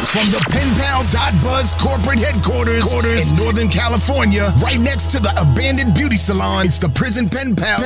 From the PenPals.Buzz corporate headquarters in Northern California, right next to the abandoned beauty salon, it's the Prison Pen Pal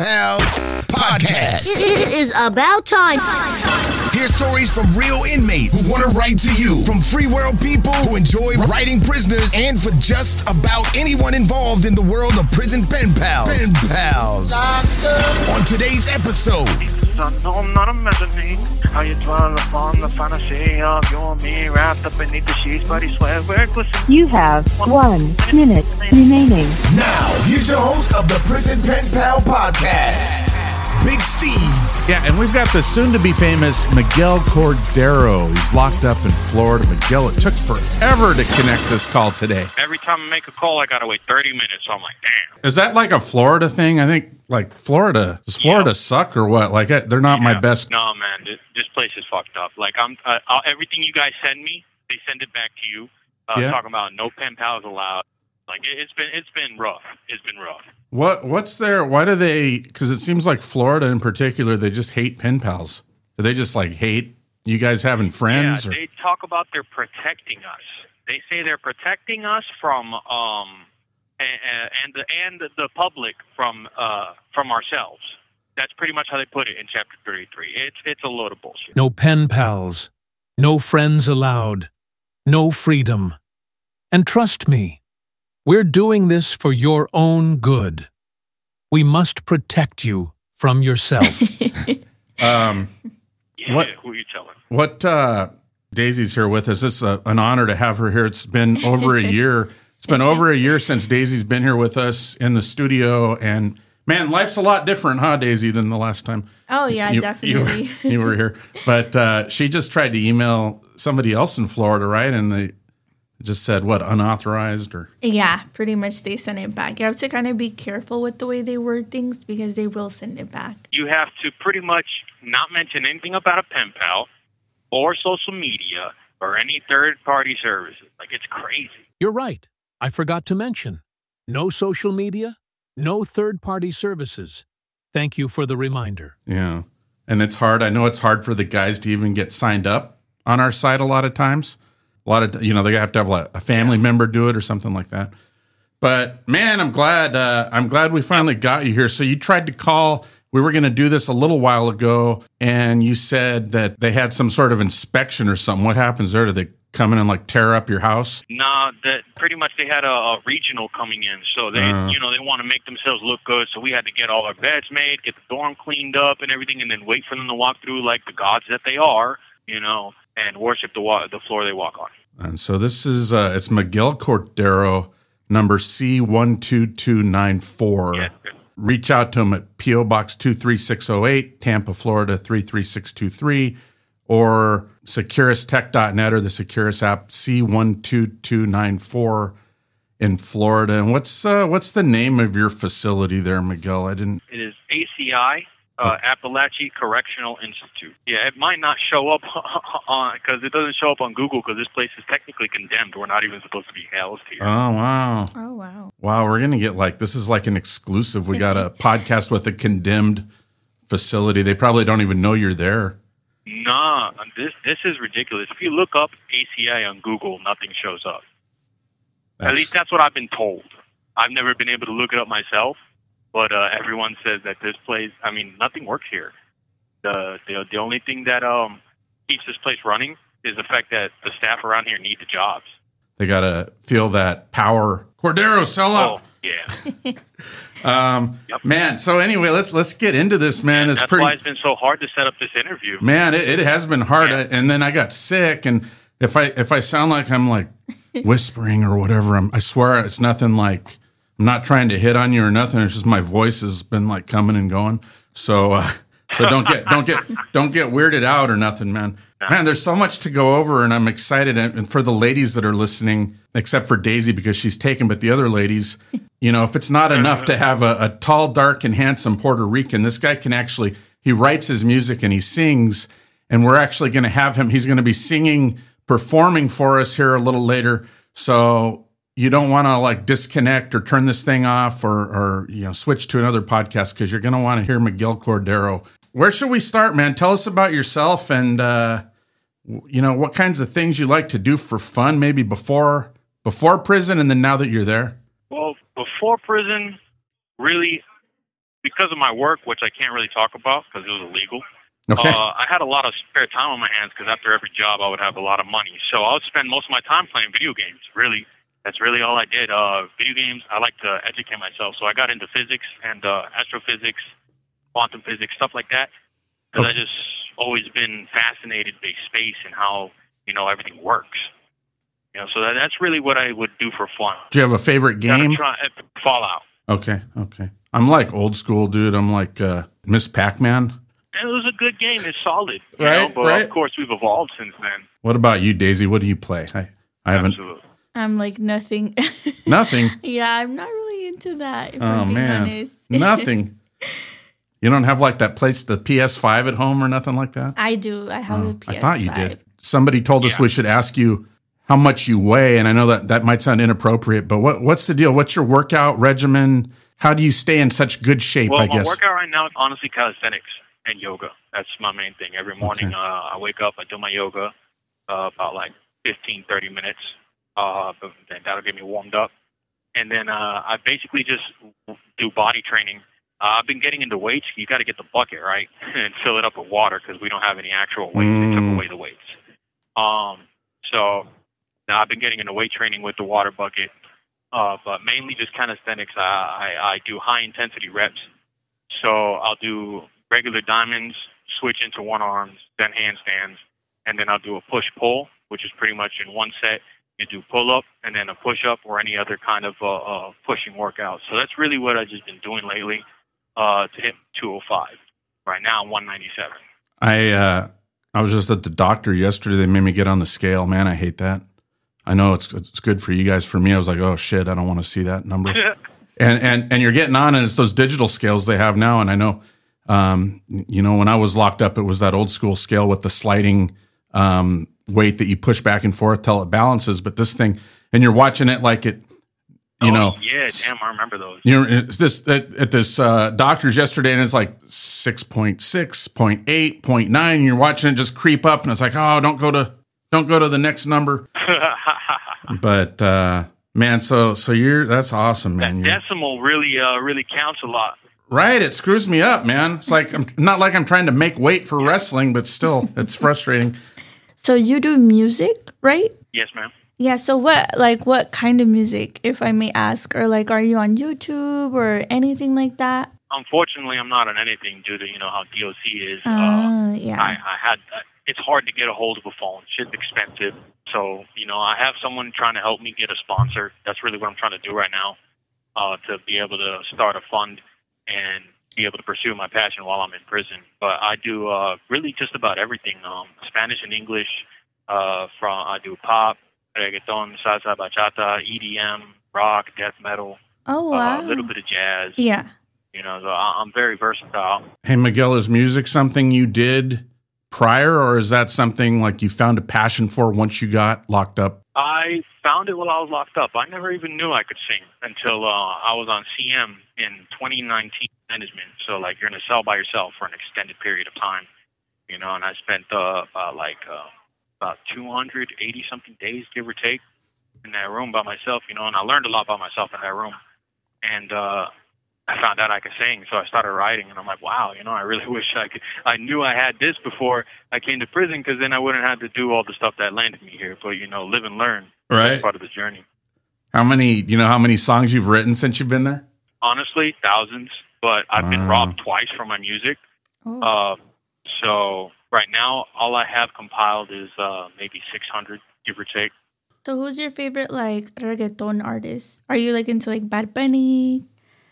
Podcast. It is about time. Hear stories from real inmates who want to write to you, from free world people who enjoy writing prisoners, and for just about anyone involved in the world of Prison Pen Pals. Pen Pals. On today's episode, unknown, not a mezzanine. How you dwell upon the fantasy of your me wrapped up beneath the sheets, but he swear we're glistening. You have 1 minute remaining. now here's your host of the Prison Pen Pal Podcast, Big Steve. Yeah, and we've got the soon-to-be famous Miguel Cordero. He's locked up in Florida. Miguel, it took forever to connect this call today. Every time I make a call, I gotta wait 30 minutes, so I'm like, damn. Is that like a Florida thing? I think, like, Florida. Does Florida suck or what? Like, they're not my best. No, man, this place is fucked up. Like, everything you guys send me, they send it back to you. Talking about no pen pals allowed. Like, it's been rough. It's been rough. What's their, why do they, because it seems like Florida in particular, they just hate pen pals. Do they just, like, hate you guys having friends? Yeah, they talk about they're protecting us. They say they're protecting us from, and the public from ourselves. That's pretty much how they put it in Chapter 33. It's a load of bullshit. No pen pals, no friends allowed, no freedom. And trust me, we're doing this for your own good. We must protect you from yourself. Yeah, who are you telling? What, Daisy's here with us. It's an honor to have her here. It's been over a year. It's been over a year since Daisy's been here with us in the studio, and man, life's a lot different, huh, Daisy, than the last time. Oh, yeah, definitely. You were here. But she just tried to email somebody else in Florida, right? And they just said, what, unauthorized? Or Yeah, pretty much they send it back. You have to kind of be careful with the way they word things because they will send it back. You have to pretty much not mention anything about a pen pal or social media or any third-party services. Like, it's crazy. You're right. I forgot to mention. No social media, no third-party services. Thank you for the reminder. Yeah. And it's hard. I know it's hard for the guys to even get signed up on our site a lot of times. A lot of, they have to have a family member do it or something like that. But man, I'm glad we finally got you here. So you tried to call. We were going to do this a little while ago, and you said that they had some sort of inspection or something. What happens there? Do they come in and like tear up your house? Nah, that pretty much they had a regional coming in, so they they want to make themselves look good. So we had to get all our beds made, get the dorm cleaned up and everything, and then wait for them to walk through like the gods that they are, and worship the floor they walk on. And so this is it's Miguel Cordero, number C12294. Yeah. Reach out to him at P.O. Box 23608, Tampa, Florida 33623, or SecurusTech.net or the Securus app C12294 in Florida. And what's the name of your facility there, Miguel? It is ACI, Appalachia Correctional Institute. Yeah, it might not show up because it doesn't show up on Google because this place is technically condemned. We're not even supposed to be housed here. Oh, wow. Oh, wow. Wow, we're going to get this is like an exclusive. We got a podcast with a condemned facility. They probably don't even know you're there. Nah, this is ridiculous. If you look up ACI on Google, nothing shows up. At least that's what I've been told. I've never been able to look it up myself, but everyone says that this place, nothing works here. The only thing that keeps this place running is the fact that the staff around here need the jobs. They got to feel that power. Cordero, sell up. Oh, yeah. Yep. Man, so anyway, let's get into this, man. That's why it's been so hard to set up this interview. Man, it has been hard. Yeah. And then I got sick, and if I sound like I'm like whispering or whatever, I swear it's nothing like I'm not trying to hit on you or nothing. It's just my voice has been like coming and going. So don't get weirded out or nothing, man. Man, there's so much to go over, and I'm excited. And for the ladies that are listening, except for Daisy because she's taken, but the other ladies, if it's not enough to have a tall, dark, and handsome Puerto Rican, this guy can actually, he writes his music and he sings, and we're actually going to have him. He's going to be singing, performing for us here a little later. So you don't want to like disconnect or turn this thing off or switch to another podcast because you're going to want to hear Miguel Cordero. Where should we start, man? Tell us about yourself and what kinds of things you like to do for fun, maybe before prison, and then now that you're there? Well, before prison, really, because of my work, which I can't really talk about because it was illegal. Okay. I had a lot of spare time on my hands because after every job, I would have a lot of money. So I would spend most of my time playing video games. Really, that's really all I did. Video games. I like to educate myself, so I got into physics and astrophysics, quantum physics, stuff like that. Because I just always been fascinated by space and how everything works. So that's really what I would do for fun. Do you have a favorite game? Fallout. Okay. I'm like old school, dude. I'm like Miss Pac-Man. It was a good game. It's solid, right? But of course, we've evolved since then. What about you, Daisy? What do you play? I haven't. Absolutely. I'm like nothing. Nothing. Yeah, I'm not really into that. If Oh I'm being man, honest. nothing. You don't have like that place, the PS5 at home or nothing like that? I do. I have a PS5. I thought you did. Somebody told us we should ask you how much you weigh, and I know that might sound inappropriate, but what's the deal? What's your workout regimen? How do you stay in such good shape, I guess? Well, my workout right now is honestly calisthenics and yoga. That's my main thing. Every morning I wake up, I do my yoga about like 15, 30 minutes. Then that'll get me warmed up. And then I basically just do body training. I've been getting into weights. You got to get the bucket, right, and fill it up with water because we don't have any actual weights. They took away the weights. So now I've been getting into weight training with the water bucket, but mainly just calisthenics. I do high-intensity reps. So I'll do regular diamonds, switch into one arms, then handstands, and then I'll do a push-pull, which is pretty much in one set. You do pull-up and then a push-up or any other kind of pushing workout. So that's really what I've just been doing lately to hit 205. Right now I'm 197. I was just at the doctor yesterday. They made me get on the scale. Man, I hate that. I know it's good for you guys. For me, I was like, oh, shit, I don't want to see that number. and you're getting on, and it's those digital scales they have now. And I know, when I was locked up, it was that old school scale with the sliding weight that you push back and forth till it balances. But this thing, and you're watching it like it, Yeah, damn, I remember those. It's this at this doctor's yesterday, and it's like 6.6, 0.8, 0.9. And you're watching it just creep up, and it's like, oh, don't go to the next number. But man, so that's awesome, man. That decimal really counts a lot. Right, it screws me up, man. It's like I'm trying to make weight for wrestling, but still, it's frustrating. So you do music, right? Yes, ma'am. Yeah. So what kind of music, if I may ask, or like, are you on YouTube or anything like that? Unfortunately, I'm not on anything due to how DOC is. Yeah. It's hard to get a hold of a phone. Shit's expensive. So I have someone trying to help me get a sponsor. That's really what I'm trying to do right now, to be able to start a fund and be able to pursue my passion while I'm in prison. But I do really just about everything. Spanish and English. I do pop, reggaeton, salsa, bachata, EDM, rock, death metal. Oh, wow. A little bit of jazz. Yeah. So I'm very versatile. Hey, Miguel, is music something you did prior, or is that something like you found a passion for once you got locked up? I found it while I was locked up. I never even knew I could sing until I was on CM in 2019 management. So, like, you're in a cell by yourself for an extended period of time, and I spent about 280-something days, give or take, in that room by myself, and I learned a lot by myself in that room. And I found out I could sing, so I started writing, and I'm like, wow, I really wish I knew I had this before I came to prison, because then I wouldn't have to do all the stuff that landed me here. But, live and learn. Right. That's part of the journey. How many songs you've written since you've been there? Honestly, thousands, but I've been robbed twice for my music. Oh. So right now, all I have compiled is maybe 600, give or take. So who's your favorite, like, reggaeton artist? Are you, like, into, like, Bad Bunny,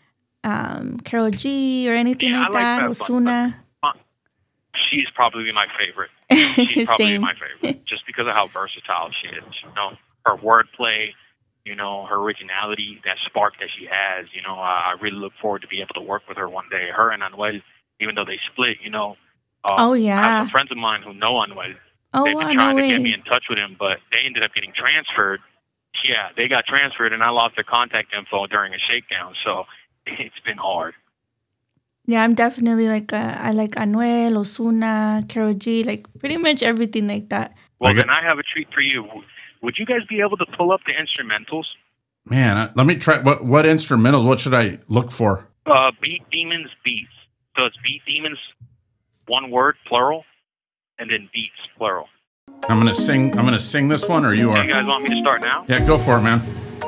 Karol G, or anything like that? Ozuna? She's probably my favorite. She's probably my favorite, just because of how versatile she is. Her wordplay, her originality, that spark that she has. I really look forward to be able to work with her one day. Her and Anuel, even though they split, oh, yeah. I have some friends of mine who know Anuel. Oh, they've been trying to get me in touch with him, but they ended up getting transferred. Yeah, they got transferred, and I lost their contact info during a shakedown, so it's been hard. Yeah, I'm definitely like, I like Anuel, Ozuna, Karol G, like pretty much everything like that. Well, then I have a treat for you. Would you guys be able to pull up the instrumentals? Man, let me try. What instrumentals? What should I look for? Beat Demons beats. So it's Beat Demons, one word, plural, and then beats, plural. I'm gonna sing this one, or you are? You guys want me to start now? Yeah, go for it, man.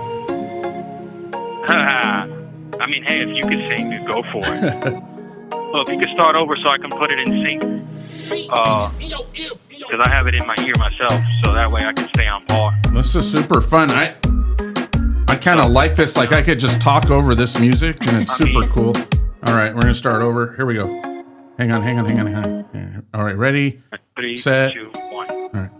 I mean, hey, if you could sing, go for it. Well, if you could start over so I can put it in sync. Because I have it in my ear myself, so that way I can stay on par. This is super fun. I kind of like this. Like, I could just talk over this music, and it's super cool. All right, we're going to start over. Here we go. Hang on. All right, ready, 3, set. 2, 1. All right.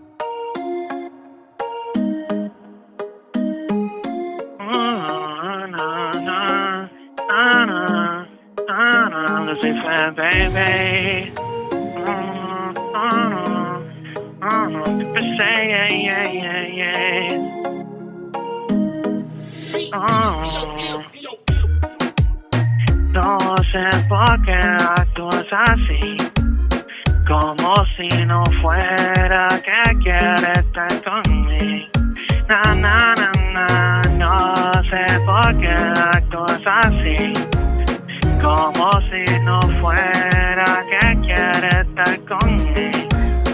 Lucifer, baby. People say, yeah. No sé por qué actúas así, como si no fuera que quieres estar conmigo. Na. No sé por qué actúas así, como si no fuera que quieres estar conmigo.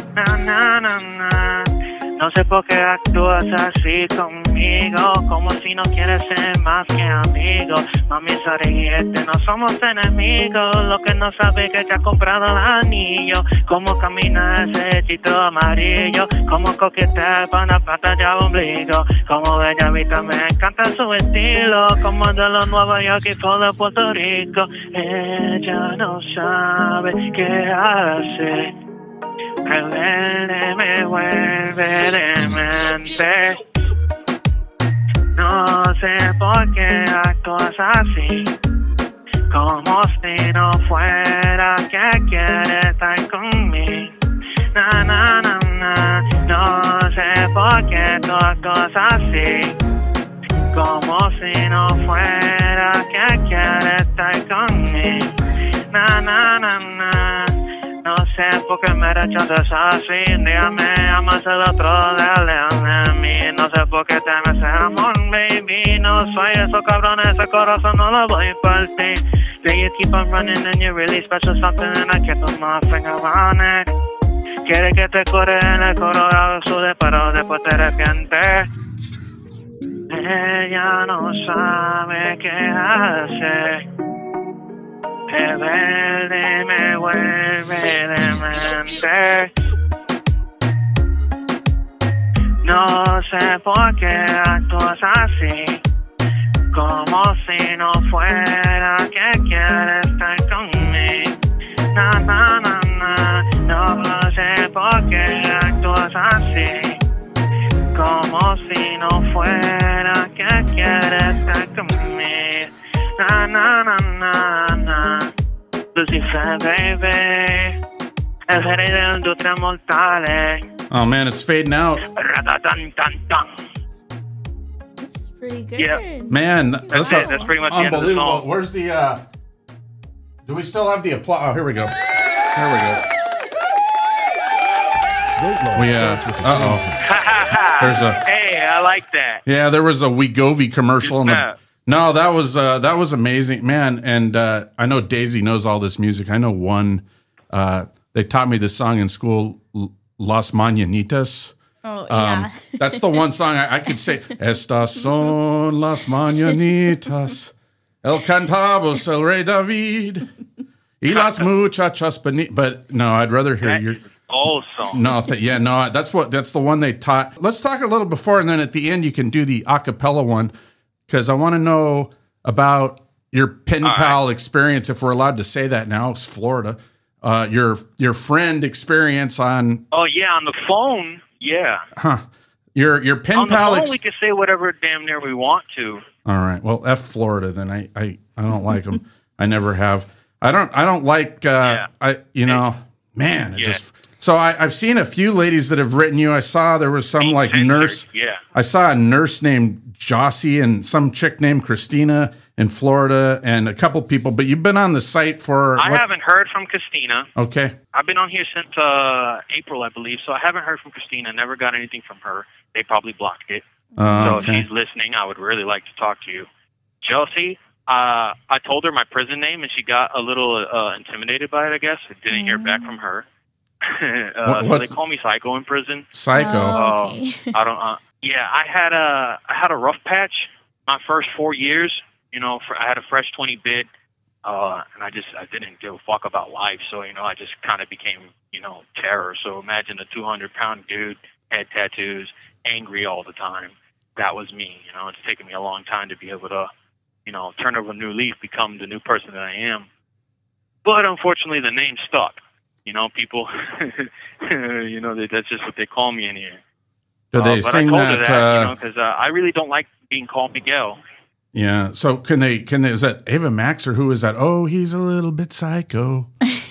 Na. No sé por qué actúas así conmigo, como si no quieres ser más que amigos. Mami, sorry, no somos enemigos. Lo que no sabes que te ha comprado el anillo. Cómo camina ese chito amarillo, cómo coquetea con la pata de ombligo. Como bella vista me encanta su estilo, como de los Nueva York y todo de Puerto Rico. Ella no sabe qué hace. El verde me vuelve demente. No sé por qué actúas así, como si no fuera que quieres estar conmigo. Na. No sé por qué tú actúas así, como si no fuera que quieres estar conmigo. Na. No sé por qué me rechazas así. Dígame, amas el otro, dale a mí. No sé por qué te me haces amor, baby. No soy esos cabrones, ese corazón no lo voy a partir. Do you keep on running and you're really special something and I keep on my finger on it. Quiere que te corre en el coro, sude, pero después te arrepientes. Ella no sabe qué hace. El verde me vuelve demente. No sé por qué actúas así, como si no fuera que quieres estar conmigo. Na. No sé por qué actúas así, como si no fuera que quieres estar conmigo. Na. Lucifer, baby. El rey de la industria mortales. Oh man, it's fading out. That's pretty good. Yeah. Man, That's pretty much the end of the unbelievable. song. Where's the? Do we still have the applause? Oh, here we go. Weight loss starts with a There's a. Hey, I like that. Yeah, there was a Wegovy commercial. Yeah. No, that was amazing, man. And I know Daisy knows all this music. I know one. They taught me this song in school, Las Mañanitas. Oh, yeah. That's the one song I could say. Estas son las mañanitas, el cantamos el rey David, y las muchachas bonitas. But no, I'd rather hear your old song. No, that's the one they taught. Let's talk a little before, and then at the end you can do the a cappella one, because I want to know about your pen pal experience, if we're allowed to say that now. It's Florida. Your friend experience on. Oh yeah, on the phone. Yeah. Huh. Your pen on pal. On the phone, we can say whatever damn near we want to. All right. Well, F Florida then. I don't like them. I never have. I don't like. Man. It just. So I've seen a few ladies that have written you. I saw there was some like nurse. Yeah. I saw a nurse named Jossie and some chick named Christina, in Florida and a couple people, but you've been on the site for... I haven't heard from Christina. Okay. I've been on here since April, I believe, so I haven't heard from Christina. Never got anything from her. They probably blocked it. So if she's listening, I would really like to talk to you. Chelsea, I told her my prison name, and she got a little intimidated by it, I guess. I didn't hear back from her. So they call me Psycho in prison. Psycho. Oh, okay. I don't. Yeah, I had a rough patch my first 4 years. You know, I had a fresh 20 bit, and I didn't give a fuck about life. So I just kind of became terror. So imagine a 200-pound dude, head tattoos, angry all the time. That was me. It's taken me a long time to be able to turn over a new leaf, become the new person that I am. But unfortunately, the name stuck. People, that's just what they call me in here. Do they but sing I told her that? because I really don't like being called Miguel. Yeah. So can they? Is that Ava Max or who is that? Oh, he's a little bit psycho.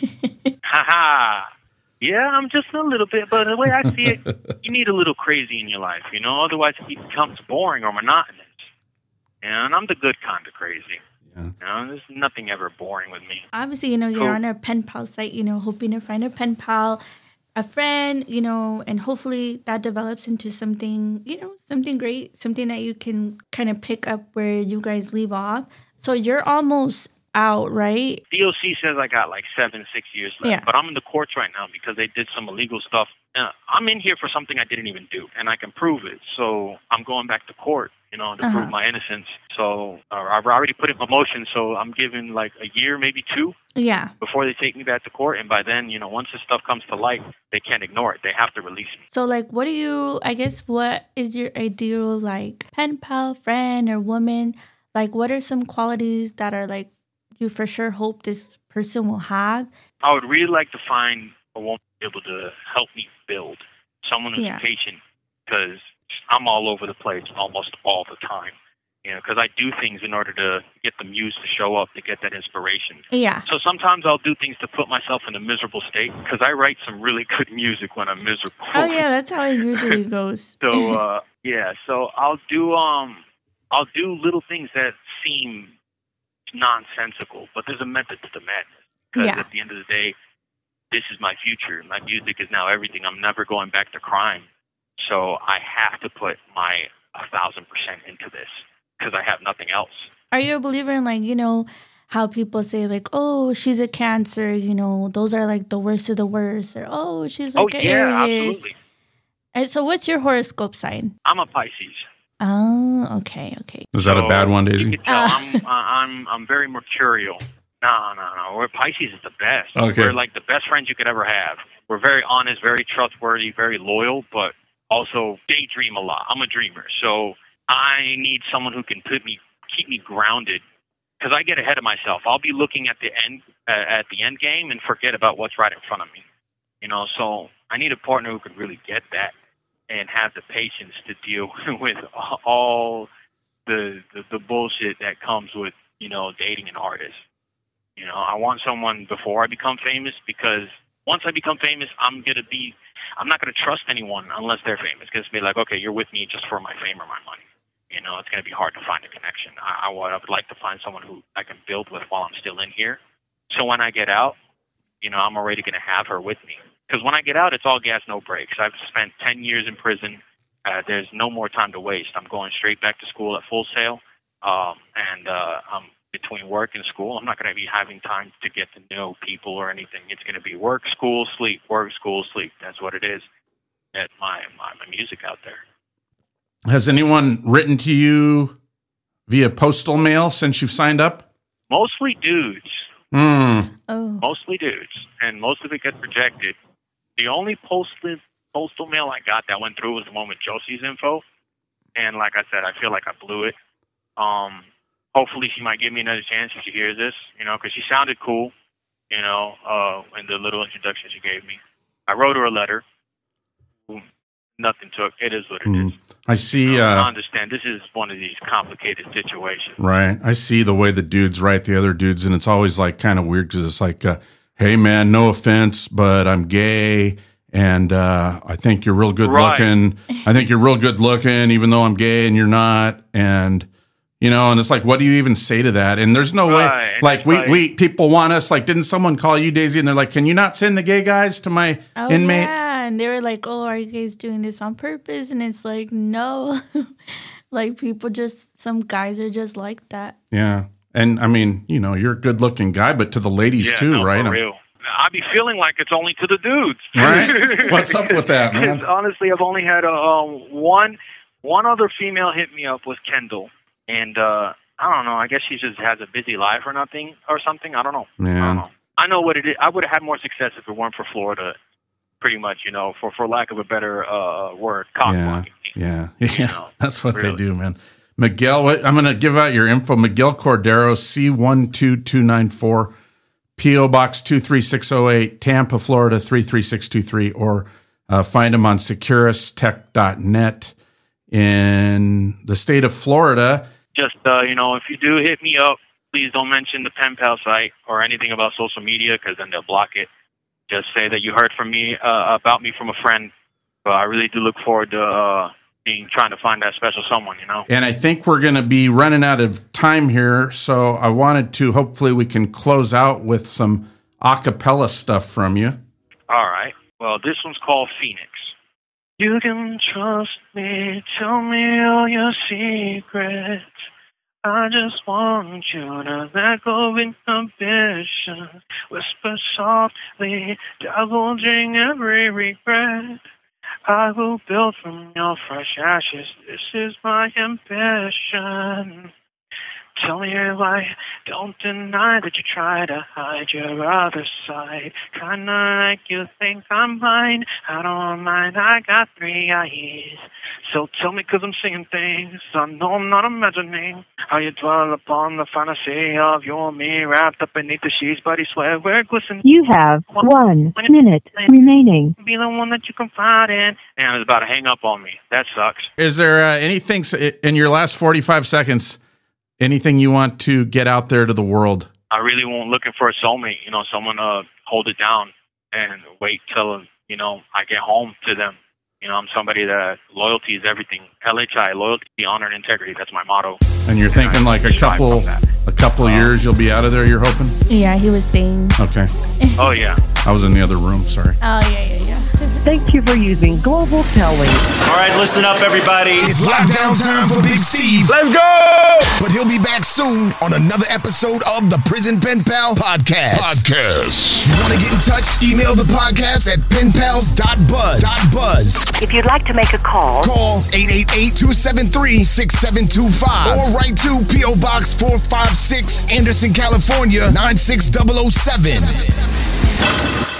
Haha. Yeah, I'm just a little bit, but the way I see it, you need a little crazy in your life, otherwise it becomes boring or monotonous. And I'm the good kind of crazy. Yeah. There's nothing ever boring with me. Obviously, you're on a pen pal site, hoping to find a pen pal, a friend, and hopefully that develops into something, something great, something that you can kind of pick up where you guys leave off. So you're almost out, right? DOC says I got like 7-6 years left, but I'm in the courts right now because they did some illegal stuff. I'm in here for something I didn't even do, and I can prove it. So I'm going back to court, to prove my innocence. So I've already put in my motion, so I'm given like a year, maybe 2, before they take me back to court. And by then, once this stuff comes to light, they can't ignore it. They have to release me. So like, what is your ideal like pen pal, friend, or woman? Like, what are some qualities that are like you for sure hope this person will have? I would really like to find a woman able to help me build, someone who's patient, because I'm all over the place almost all the time. Because I do things in order to get the muse to show up, to get that inspiration. Yeah. So sometimes I'll do things to put myself in a miserable state, because I write some really good music when I'm miserable. Oh yeah, that's how it usually goes. So so I'll do little things that seem nonsensical, but there's a method to the madness. Because at the end of the day, this is my future. My music is now everything. I'm never going back to crime. So I have to put my 1,000% into this because I have nothing else. Are you a believer in like, how people say like, oh, she's a Cancer, those are like the worst of the worst, or oh, she's like an Aries. Absolutely. And so what's your horoscope sign? I'm a Pisces. Oh, okay. Is that a bad one, Daisy? You can tell I'm very mercurial. No. Pisces is the best. Okay. We're like the best friends you could ever have. We're very honest, very trustworthy, very loyal, but also daydream a lot. I'm a dreamer, so I need someone who can keep me grounded, because I get ahead of myself. I'll be looking at the end game and forget about what's right in front of me. So I need a partner who can really get that and have the patience to deal with all the bullshit that comes with dating an artist. I want someone before I become famous, because once I become famous, I'm not going to trust anyone unless they're famous. Because it's be like, okay, you're with me just for my fame or my money. It's going to be hard to find a connection. I would like to find someone who I can build with while I'm still in here. So when I get out, I'm already going to have her with me. Because when I get out, it's all gas, no brakes. I've spent 10 years in prison. There's no more time to waste. I'm going straight back to school at Full Sail. And I'm between work and school. I'm not going to be having time to get to know people or anything. It's going to be work, school, sleep, work, school, sleep. That's what it is. At my music out there. Has anyone written to you via postal mail since you've signed up? Mostly dudes. Oh. Mostly dudes. And most of it gets rejected. The only postal mail I got that went through was the one with Josie's info. And like I said, I feel like I blew it. Hopefully she might give me another chance if she hears this, because she sounded cool, in the little introduction she gave me. I wrote her a letter. Nothing took. It is what it is. I see. I understand. This is one of these complicated situations. Right. I see the way the dudes write the other dudes, and it's always like kind of weird because it's like, hey, man, no offense, but I'm gay, and I think you're real good looking. I think you're real good looking, even though I'm gay and you're not. And You know, and it's like, what do you even say to that? And there's no way, like, we people want us, like, didn't someone call you, Daisy? And they're like, can you not send the gay guys to my inmate? Yeah, and they were like, oh, are you guys doing this on purpose? And it's like, no. Like, people some guys are just like that. Yeah. And, I mean, you know, you're a good-looking guy, but to the ladies, too, right? For real. I be feeling like it's only to the dudes. Right? What's up with that, man? Honestly, I've only had one other female hit me up was Kendall. And I don't know. I guess she just has a busy life or something. I don't know. Yeah. I don't know. I know what it is. I would have had more success if it weren't for Florida, pretty much, you know, for lack of a better word, cock-blocking. Yeah. You know, that's what they do, man. Miguel, I'm going to give out your info. Miguel Cordero, C12294, P.O. Box 23608, Tampa, Florida 33623, or find him on securustech.net in the state of Florida. Just, you know, if you do hit me up, please don't mention the Pen Pal site or anything about social media, because then they'll block it. Just say that you heard from me about me from a friend. But I really do look forward to trying to find that special someone, you know. And I think we're going to be running out of time here, so I wanted to, hopefully we can close out with some a cappella stuff from you. All right. Well, this one's called Phoenix. You can trust me, tell me all your secrets. I just want you to let go of inhibition. Whisper softly, divulging every regret. I will build from your fresh ashes. This is my ambition. Tell me why. Don't deny that you try to hide your other side. Kinda like you think I'm blind. I don't mind, I got 3 eyes. So tell me, 'cause I'm seeing things I know I'm not imagining. How you dwell upon the fantasy of you and me wrapped up beneath the sheets, but I swear we're glistening. You have 1 minute remaining. Be the one that you confide in. And it's about to hang up on me. That sucks. Is there anything in your last 45 seconds, anything you want to get out there to the world? I really won't looking for a soulmate, you know, someone hold it down and wait till, you know, I get home to them. You know, I'm somebody that loyalty is everything. LHI, loyalty, honor, and integrity. That's my motto. And you're thinking like a couple years you'll be out of there, you're hoping? Yeah, he was saying. Okay. Oh, yeah. I was in the other room, sorry. Oh, yeah. Thank you for using Global Telly. All right, listen up, everybody. It's lockdown time for Big Steve. Let's go! But he'll be back soon on another episode of the Prison Pen Pal Podcast. You want to get in touch? Email the podcast at penpals.buzz. If you'd like to make a call 888-273-6725 or write to P.O. Box 456, Anderson, California 96007.